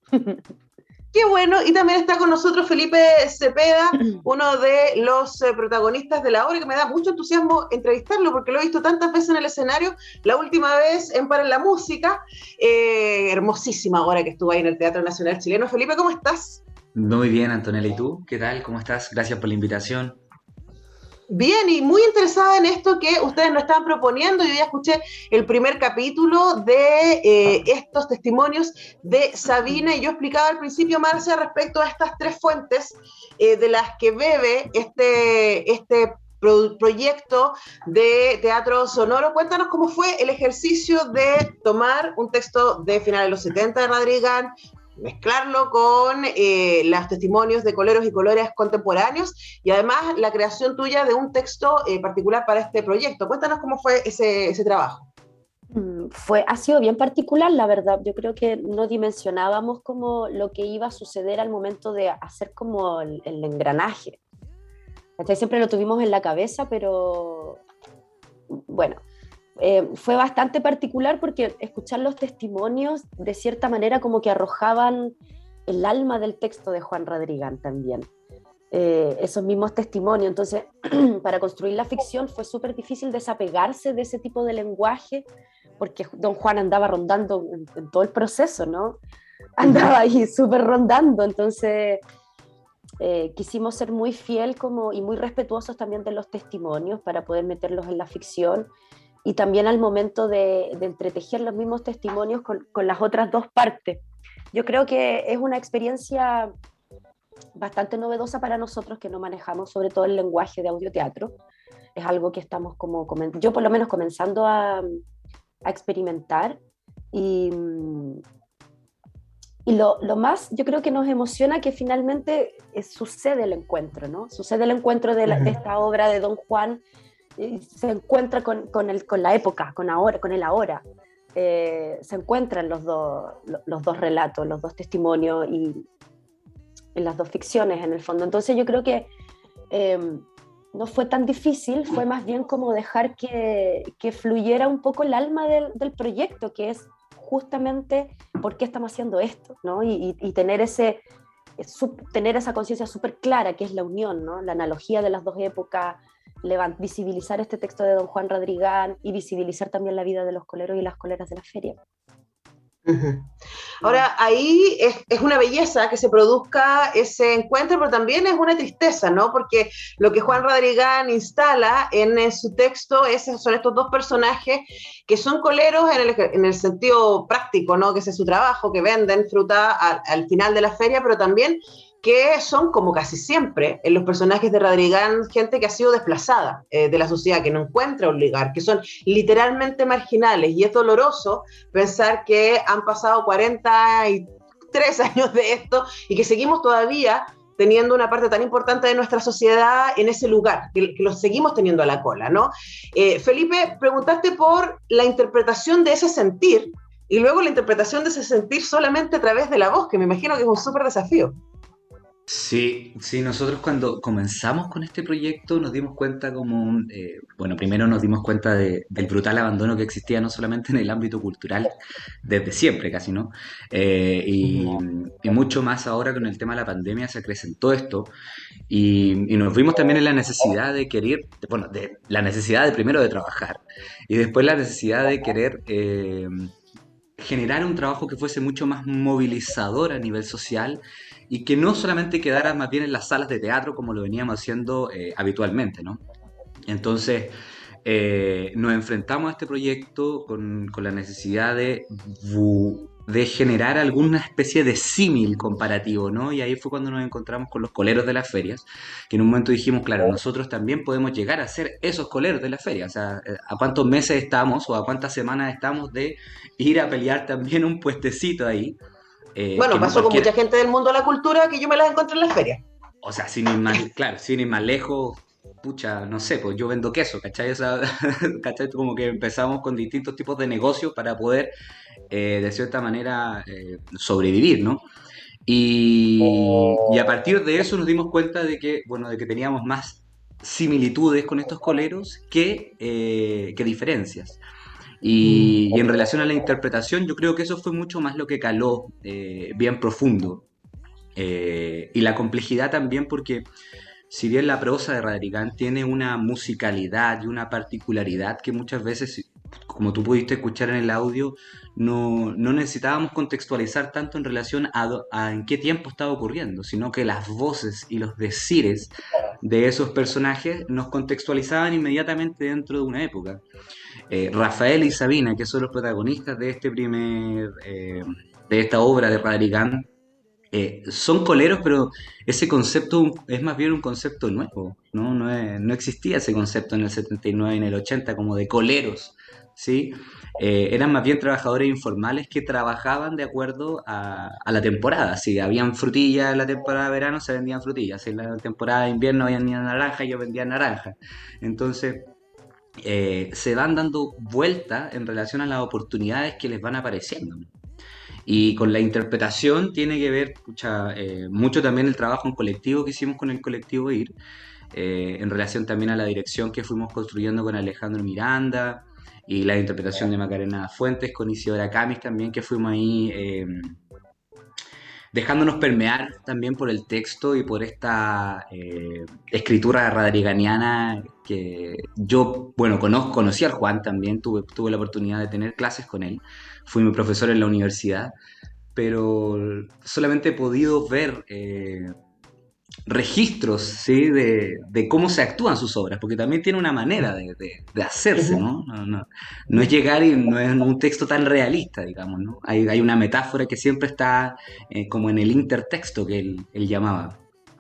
Qué bueno, y también está con nosotros Felipe Cepeda, uno de los eh, protagonistas de la obra, que me da mucho entusiasmo entrevistarlo, porque lo he visto tantas veces en el escenario, la última vez en Para la Música, eh, hermosísima obra que estuvo ahí en el Teatro Nacional Chileno. Felipe, ¿cómo estás? Muy bien, Antonella, ¿y tú? ¿Qué tal? ¿Cómo estás? Gracias por la invitación. Bien, y muy interesada en esto que ustedes nos están proponiendo. Yo ya escuché el primer capítulo de eh, estos testimonios de Sabina, y yo explicaba al principio, Marcia, respecto a estas tres fuentes eh, de las que bebe este, este pro proyecto de teatro sonoro. Cuéntanos cómo fue el ejercicio de tomar un texto de finales de los setenta de Radrigán, mezclarlo con eh, los testimonios de coleros y coleras contemporáneos, y además la creación tuya de un texto eh, particular para este proyecto. Cuéntanos cómo fue ese, ese trabajo. Fue, ha sido bien particular, la verdad. Yo creo que no dimensionábamos como lo que iba a suceder al momento de hacer como el, el engranaje. Entonces, siempre lo tuvimos en la cabeza, pero bueno, Eh, fue bastante particular porque escuchar los testimonios de cierta manera como que arrojaban el alma del texto de Juan Radrigán también, eh, esos mismos testimonios. Entonces, para construir la ficción fue súper difícil desapegarse de ese tipo de lenguaje, porque don Juan andaba rondando en, en todo el proceso, ¿no? Andaba ahí súper rondando. Entonces eh, quisimos ser muy fiel como, y muy respetuosos también de los testimonios para poder meterlos en la ficción, y también al momento de, de entretejer los mismos testimonios con, con las otras dos partes. Yo creo que es una experiencia bastante novedosa para nosotros, que no manejamos sobre todo el lenguaje de audioteatro. Es algo que estamos como, yo por lo menos comenzando a, a experimentar, y, y lo, lo más, yo creo que nos emociona que finalmente es, sucede el encuentro, ¿no? Sucede el encuentro de, la, de esta obra de don Juan, se encuentra con, con, el, con la época, con, ahora, con el ahora. Eh, se encuentran los, do, los dos relatos, los dos testimonios y, y las dos ficciones en el fondo. Entonces yo creo que eh, no fue tan difícil, fue más bien como dejar que, que fluyera un poco el alma del, del proyecto, que es justamente por qué estamos haciendo esto, ¿no? Y, y, y tener, ese, sub, tener esa conciencia súper clara, que es la unión, ¿no? La analogía de las dos épocas, Levant, visibilizar este texto de don Juan Radrigán y visibilizar también la vida de los coleros y las coleras de la feria. Uh-huh. Ahora, ahí es, es una belleza que se produzca ese encuentro, pero también es una tristeza, ¿no? Porque lo que Juan Radrigán instala en, en su texto es, son estos dos personajes que son coleros en el, en el sentido práctico, ¿no? Que ese es su trabajo, que venden fruta al, al final de la feria, pero también que son, como casi siempre en los personajes de Radrigán, gente que ha sido desplazada eh, de la sociedad, que no encuentra un lugar, que son literalmente marginales, y es doloroso pensar que han pasado cuarenta y tres años de esto y que seguimos todavía teniendo una parte tan importante de nuestra sociedad en ese lugar, que, que los seguimos teniendo a la cola, ¿no? Eh, Felipe, preguntaste por la interpretación de ese sentir, y luego la interpretación de ese sentir solamente a través de la voz, que me imagino que es un súper desafío. Sí, sí, nosotros cuando comenzamos con este proyecto nos dimos cuenta como, un, eh, bueno, primero nos dimos cuenta de- del brutal abandono que existía no solamente en el ámbito cultural, desde siempre casi, ¿no? Eh, y, y mucho más ahora con el tema de la pandemia se acrecentó esto y, y nos vimos también en la necesidad de querer, bueno, de la necesidad de primero de trabajar y después la necesidad de querer eh, generar un trabajo que fuese mucho más movilizador a nivel social y que no solamente quedara más bien en las salas de teatro como lo veníamos haciendo eh, habitualmente, ¿no? Entonces, eh, nos enfrentamos a este proyecto con, con la necesidad de, bu- de generar alguna especie de símil comparativo, ¿no? Y ahí fue cuando nos encontramos con los coleros de las ferias, que en un momento dijimos, claro, nosotros también podemos llegar a ser esos coleros de las ferias, o sea, eh, ¿a cuántos meses estamos o a cuántas semanas estamos de ir a pelear también un puestecito ahí? Eh, Bueno, que no pasó con cualquiera, mucha gente del mundo de la cultura que yo me las encontré en las ferias. o sea, sin ir más, claro, sin ir más lejos, pucha, no sé, pues yo vendo queso, ¿cachai? O sea, ¿cachai? Como que empezamos con distintos tipos de negocios para poder, eh, de cierta manera, eh, sobrevivir, ¿no? Y, y a partir de eso nos dimos cuenta de que, bueno, de que teníamos más similitudes con estos coleros que, eh, que diferencias. Y, y en relación a la interpretación, yo creo que eso fue mucho más lo que caló eh, bien profundo. Eh, y la complejidad también porque si bien la prosa de Radricán tiene una musicalidad y una particularidad que muchas veces, como tú pudiste escuchar en el audio, no, no necesitábamos contextualizar tanto en relación a, do- a en qué tiempo estaba ocurriendo, sino que las voces y los decires de esos personajes nos contextualizaban inmediatamente dentro de una época. Eh, Rafael y Sabina, que son los protagonistas de este primer, eh, de esta obra de Radricán, eh, son coleros, pero ese concepto es más bien un concepto nuevo, ¿no? No, es- no existía ese concepto en el setenta y nueve y en el ochenta como de coleros, ¿sí? Eh, eran más bien trabajadores informales que trabajaban de acuerdo a, a la temporada. Si habían frutillas en la temporada de verano, se vendían frutillas. Si en la temporada de invierno habían naranja, yo vendía naranja. Entonces, eh, se van dando vueltas en relación a las oportunidades que les van apareciendo. Y con la interpretación tiene que ver pucha, eh, mucho también el trabajo en colectivo que hicimos con el colectivo I R, eh, en relación también a la dirección que fuimos construyendo con Alejandro Miranda y la interpretación de Macarena Fuentes con Isidora Camis también, que fuimos ahí eh, dejándonos permear también por el texto y por esta eh, escritura radriganiana que yo, bueno, conozco, conocí al Juan también, tuve, tuve la oportunidad de tener clases con él, fui mi profesor en la universidad, pero solamente he podido ver eh, registros, ¿sí? de, de cómo se actúan sus obras, porque también tiene una manera de, de- de hacerse, ¿no? No, no- no es llegar y no es un texto tan realista, digamos, ¿no? Hay, hay una metáfora que siempre está eh, como en el intertexto que él, él llamaba.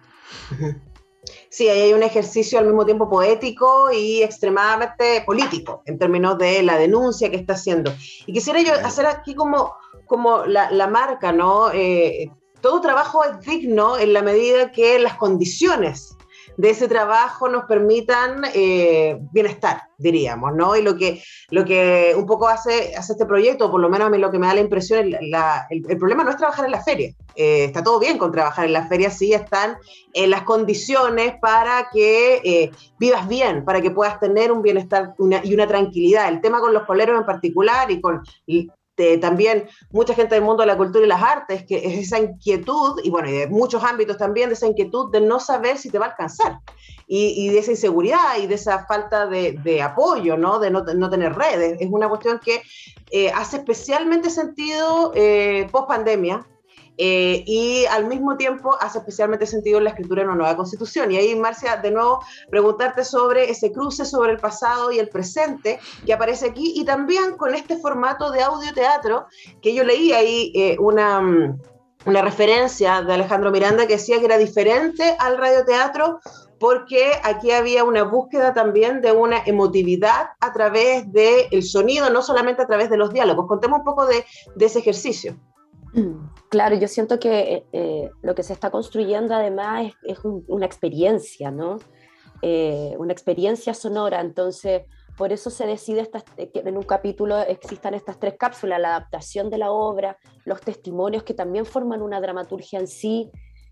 Sí, ahí hay un ejercicio al mismo tiempo poético y extremadamente político en términos de la denuncia que está haciendo. Y quisiera yo hacer aquí como, como la, la marca, ¿no? Eh, todo trabajo es digno en la medida que las condiciones de ese trabajo nos permitan eh, bienestar, diríamos, ¿no? Y lo que, lo que un poco hace, hace este proyecto, o por lo menos a mí lo que me da la impresión, es la, el, el problema no es trabajar en la feria. Eh, está todo bien con trabajar en la feria, sí están en las condiciones para que eh, vivas bien, para que puedas tener un bienestar una, y una tranquilidad. El tema con los coleros en particular y con... Y, de, también mucha gente del mundo de la cultura y las artes, que es esa inquietud, y bueno, y de muchos ámbitos también, de esa inquietud de no saber si te va a alcanzar, y, y de esa inseguridad y de esa falta de, de apoyo, ¿no? De no, no tener redes. Es una cuestión que eh, hace especialmente sentido eh, post pandemia. Eh, y al mismo tiempo hace especialmente sentido en la escritura de una nueva constitución. Y ahí, Marcia, de nuevo, preguntarte sobre ese cruce sobre el pasado y el presente que aparece aquí, y también con este formato de audioteatro, que yo leí ahí eh, una, una referencia de Alejandro Miranda que decía que era diferente al radioteatro, porque aquí había una búsqueda también de una emotividad a través del sonido, no solamente a través de los diálogos. Contemos un poco de, de ese ejercicio. Claro, yo siento que eh, lo que se está construyendo además es, es un, una experiencia, ¿no? Eh, una experiencia sonora, entonces por eso se decide estas, que en un capítulo existan estas tres cápsulas, la adaptación de la obra, los testimonios que también forman una dramaturgia en sí,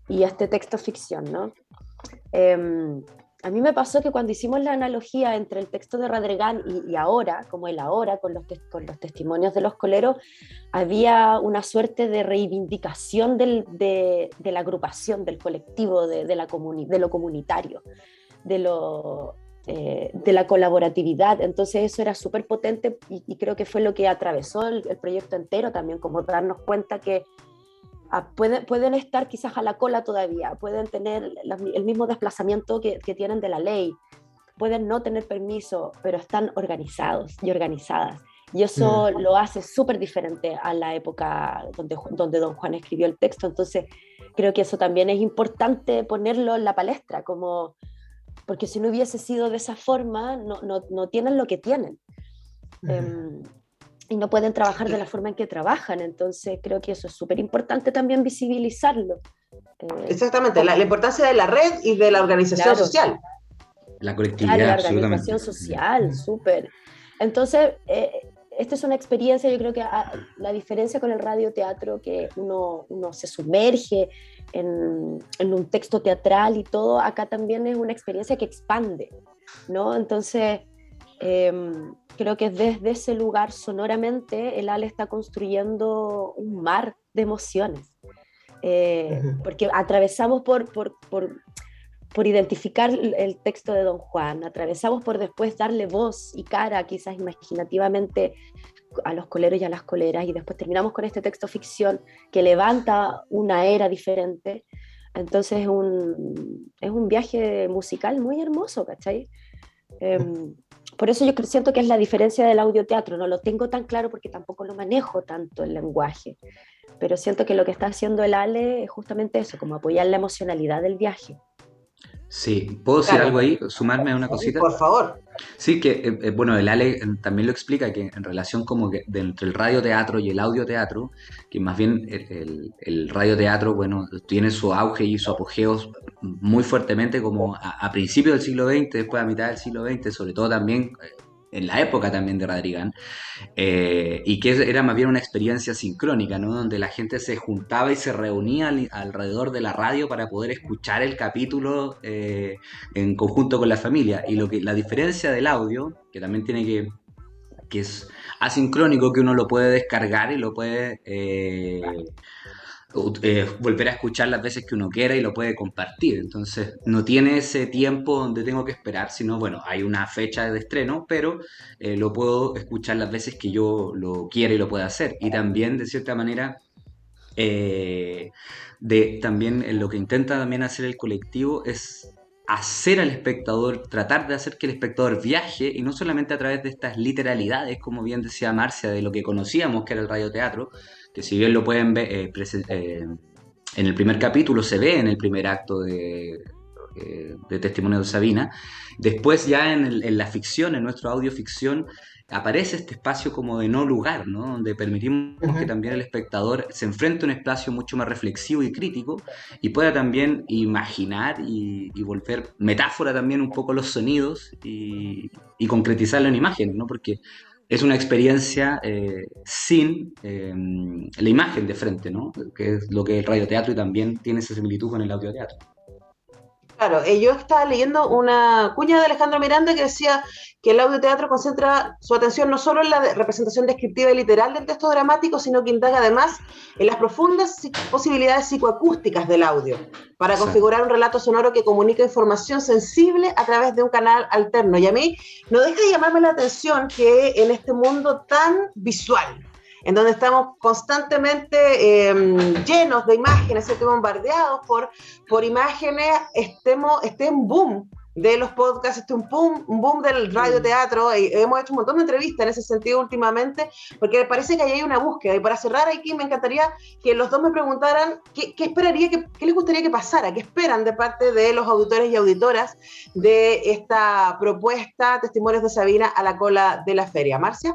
y este texto ficción, ¿no? Eh, a mí me pasó que cuando hicimos la analogía entre el texto de Radregán y, y ahora, como el ahora, con los, te- con los testimonios de los coleros, había una suerte de reivindicación del, de, de la agrupación, del colectivo, de, de, la comuni- de lo comunitario, de, lo, eh, de la colaboratividad. Entonces eso era súper potente y, y creo que fue lo que atravesó el, el proyecto entero también, como darnos cuenta que ah, pueden, pueden estar quizás a la cola todavía, pueden tener la- el mismo desplazamiento que, que tienen de la ley, pueden no tener permiso, pero están organizados y organizadas. Y eso Mm. lo hace súper diferente a la época donde, Ju- donde don Juan escribió el texto. Entonces, creo que eso también es importante ponerlo en la palestra, como, porque si no hubiese sido de esa forma, no, no, no tienen lo que tienen. Em, y no pueden trabajar de la forma en que trabajan. Entonces, creo que eso es súper importante también visibilizarlo. Eh, Exactamente, la, la importancia de la red y de la organización Claro. social. La Claro, colectividad, la absolutamente. organización social, súper. Entonces, eh, esta es una experiencia, yo creo que a- la diferencia con el radioteatro, que uno, uno se sumerge en, en un texto teatral y todo, acá también es una experiencia que expande, ¿no? Entonces, eh, creo que desde ese lugar, sonoramente, el Ale está construyendo un mar de emociones. Eh, Ujú. porque atravesamos por, por, por por identificar el texto de don Juan, atravesamos por después darle voz y cara, quizás imaginativamente, a los coleros y a las coleras, y después terminamos con este texto ficción que levanta una era diferente. Entonces es un, es un viaje musical muy hermoso, ¿cachai? Um, por eso yo siento que es la diferencia del audioteatro. No lo tengo tan claro porque tampoco lo manejo tanto el lenguaje, pero siento que lo que está haciendo el Ale es justamente eso, como apoyar la emocionalidad del viaje. Sí, ¿puedo decir Claro. algo ahí? ¿Sumarme a una cosita? Por favor. Sí, que eh, eh, bueno, el Ale eh, también lo explica que en relación como que de entre el radioteatro y el audioteatro, que más bien el, el, el radioteatro, bueno, tiene su auge y su apogeo muy fuertemente como a, a principios del siglo veinte, después a mitad del siglo veinte, sobre todo también eh, en la época también de Radrigán, eh, y que era más bien una experiencia sincrónica, ¿no? Donde la gente se juntaba y se reunía al- alrededor de la radio para poder escuchar el capítulo eh, en conjunto con la familia. Y lo que la diferencia del audio, que también tiene que que es asincrónico, que uno lo puede descargar y lo puede eh, ut- eh, volver a escuchar las veces que uno quiera y lo puede compartir. Entonces, no tiene ese tiempo donde tengo que esperar, sino, bueno, hay una fecha de estreno, pero eh, lo puedo escuchar las veces que yo lo quiera y lo pueda hacer. Y también, de cierta manera, eh, de también eh, lo que intenta también hacer el colectivo es hacer al espectador, tratar de hacer que el espectador viaje y no solamente a través de estas literalidades, como bien decía Marcia, de lo que conocíamos que era el radioteatro, que si bien lo pueden ver eh, presen- eh, en el primer capítulo, se ve en el primer acto de, eh, de Testimonio de Sabina, después ya en, el- en la ficción, en nuestro audioficción, aparece este espacio como de no lugar, ¿no? Donde permitimos que Ujú. también el espectador se enfrente a un espacio mucho más reflexivo y crítico y pueda también imaginar y, y volver metáfora también un poco los sonidos y, y concretizarlo en imágenes, ¿no? Porque es una experiencia eh, sin eh, la imagen de frente, ¿no? Que es lo que es el radioteatro y también tiene esa similitud con el audioteatro. Claro, eh, yo estaba leyendo una cuña de Alejandro Miranda que decía que el audioteatro concentra su atención no solo en la de- representación descriptiva y literal del texto dramático, sino que indaga además en las profundas psi- posibilidades psicoacústicas del audio, para Exacto. configurar un relato sonoro que comunica información sensible a través de un canal alterno. Y a mí no deja de llamarme la atención que en este mundo tan visual, en donde estamos constantemente eh, llenos de imágenes, ¿cierto? Bombardeados por, por imágenes, estemos, esté un boom de los podcasts, esté un boom, un boom del radioteatro, y hemos hecho un montón de entrevistas en ese sentido últimamente, porque me parece que ahí hay una búsqueda, y para cerrar aquí me encantaría que los dos me preguntaran qué, qué esperaría, que, qué les gustaría que pasara, qué esperan de parte de los auditores y auditoras de esta propuesta Testimonios de Sabina a la cola de la feria. Marcia.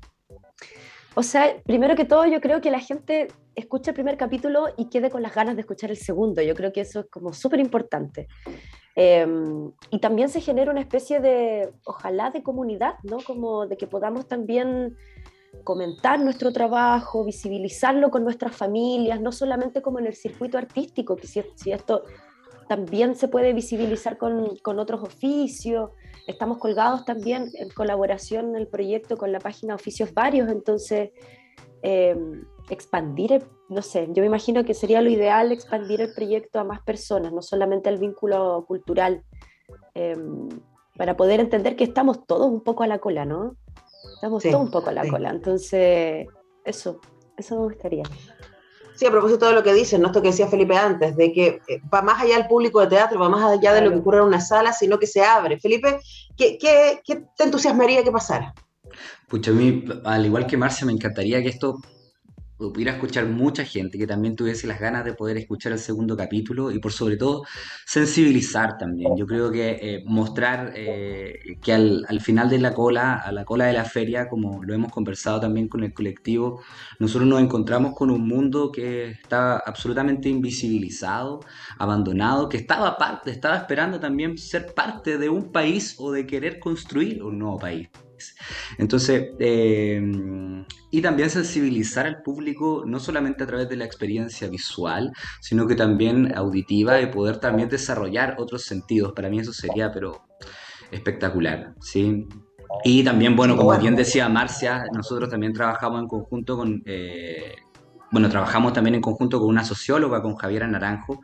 O sea, primero que todo, yo creo que la gente escuche el primer capítulo y quede con las ganas de escuchar el segundo. Yo creo que eso es como súper importante. Eh, y también se genera una especie de, ojalá, de comunidad, ¿no? Como de que podamos también comentar nuestro trabajo, visibilizarlo con nuestras familias, no solamente como en el circuito artístico, que si, si esto también se puede visibilizar con, con otros oficios. Estamos colgados también en colaboración en el proyecto con la página Oficios Varios, entonces eh, expandir, el, no sé, yo me imagino que sería lo ideal expandir el proyecto a más personas, no solamente el vínculo cultural, eh, para poder entender que estamos todos un poco a la cola, ¿no? Estamos Sí, todos un poco a la sí. cola, entonces eso, eso me gustaría. Sí, a propósito de lo que dicen, ¿no? Esto que decía Felipe antes, de que eh, va más allá del público de teatro, va más allá de lo que ocurre en una sala, sino que se abre. Felipe, ¿qué, qué, qué te entusiasmaría que pasara? Pucha, a mí, al igual que Marcia, me encantaría que esto lo pudiera escuchar mucha gente, que también tuviese las ganas de poder escuchar el segundo capítulo y por sobre todo sensibilizar también. Yo creo que eh, mostrar eh, que al, al final de la cola, a la cola de la feria, como lo hemos conversado también con el colectivo, nosotros nos encontramos con un mundo que está absolutamente invisibilizado, abandonado, que estaba, parte, estaba esperando también ser parte de un país o de querer construir un nuevo país. Entonces, eh, y también sensibilizar al público no solamente a través de la experiencia visual, sino que también auditiva y poder también desarrollar otros sentidos. Para mí eso sería, pero espectacular, ¿sí? Y también, bueno, como bien decía Marcia, nosotros también trabajamos en conjunto con... Eh, bueno, trabajamos también en conjunto con una socióloga, con Javiera Naranjo,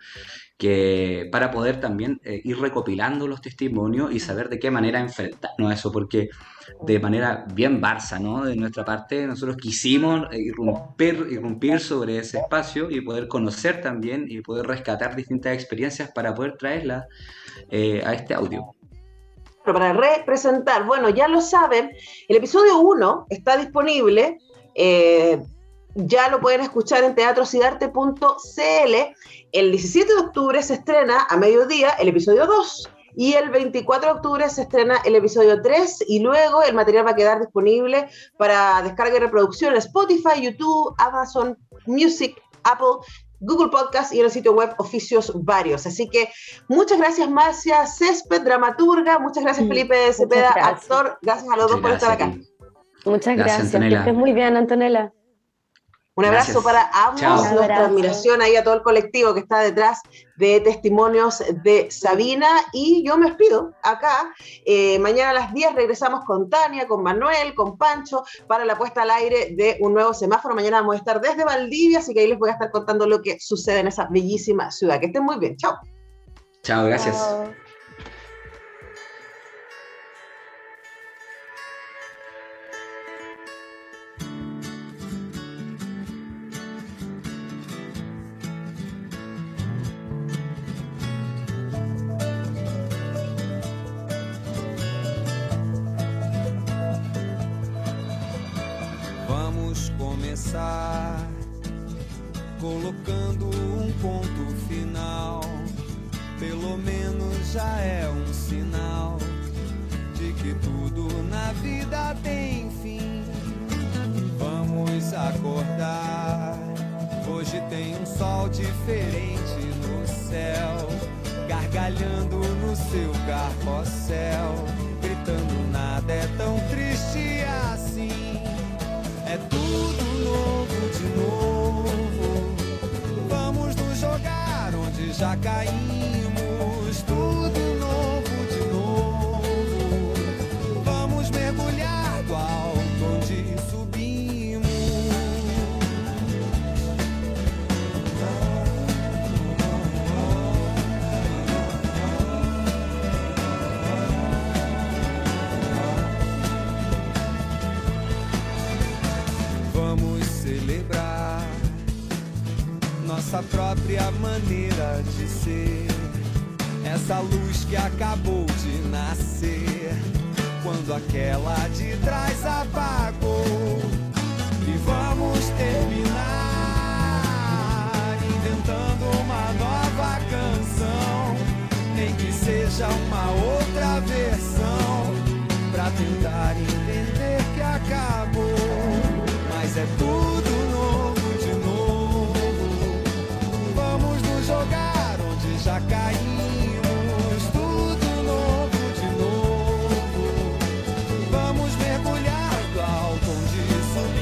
que para poder también eh, ir recopilando los testimonios y saber de qué manera enfrentarnos a eso, porque de manera bien Barça, ¿no? De nuestra parte, nosotros quisimos irrumpir, irrumpir sobre ese espacio y poder conocer también y poder rescatar distintas experiencias para poder traerlas eh, a este audio. Pero para representar, bueno, ya lo saben, el episodio uno está disponible, eh, ya lo pueden escuchar en teatro sidarte punto c l. El diecisiete de octubre se estrena a mediodía el episodio dos y el veinticuatro de octubre se estrena el episodio tres y luego el material va a quedar disponible para descarga y reproducción en Spotify, YouTube, Amazon Music, Apple, Google Podcast y en el sitio web Oficios Varios. Así que muchas gracias Marcia Césped, dramaturga, muchas gracias Felipe Cepeda, gracias. actor, gracias a los dos por estar acá. Muchas Gracias, gracias, que Antonella. estés muy bien, Antonella. Un abrazo Gracias. para ambos, Chao. nuestra Un abrazo. admiración ahí a todo el colectivo que está detrás de Testimonios de Sabina, y yo me despido acá. Eh, mañana a las diez regresamos con Tania, con Manuel, con Pancho para la puesta al aire de un nuevo semáforo. Mañana vamos a estar desde Valdivia, así que ahí les voy a estar contando lo que sucede en esa bellísima ciudad. Que estén muy bien, chao. Chao, gracias. Chao. Vamos começar colocando um ponto final. Pelo menos já é um sinal de que tudo na vida tem fim. Vamos acordar. Hoje tem um sol diferente no céu, gargalhando no seu carrossel, gritando nada é tão triste assim. É tudo novo de novo. Vamos nos jogar onde já caímos. Tudo novo de novo. Vamos mergulhar do alto onde subimos. Vamos celebrar nossa própria maneira de ser. Essa luz que acabou de nascer, quando aquela de trás apagou. E vamos terminar inventando uma nova canção, nem que seja uma outra versão, pra tentar entender que acabou. Mas é tudo novo de novo. Vamos nos jogar onde já caímos. Tudo novo de novo. Vamos mergulhar do alto onde subimos.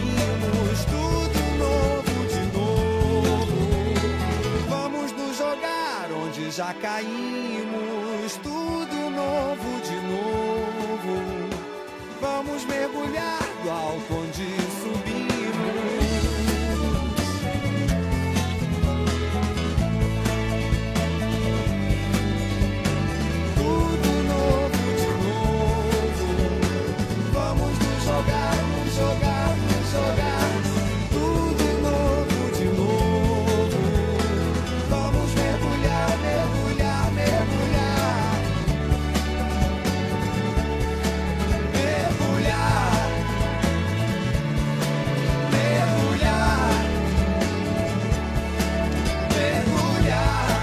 bonde subimos. Tudo novo de novo. Vamos nos jogar, nos jogar, nos jogar. Tudo novo de novo. Vamos mergulhar, mergulhar, mergulhar. Mergulhar. Mergulhar. Mergulhar.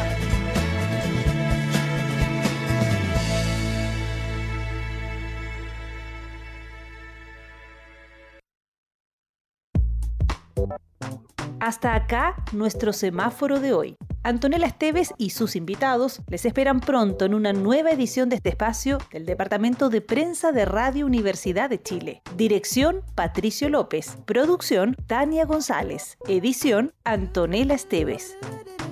Hasta acá nuestro semáforo de hoy. Antonella Esteves y sus invitados les esperan pronto en una nueva edición de este espacio del Departamento de Prensa de Radio Universidad de Chile. Dirección, Patricio López. Producción, Tania González. Edición, Antonella Esteves.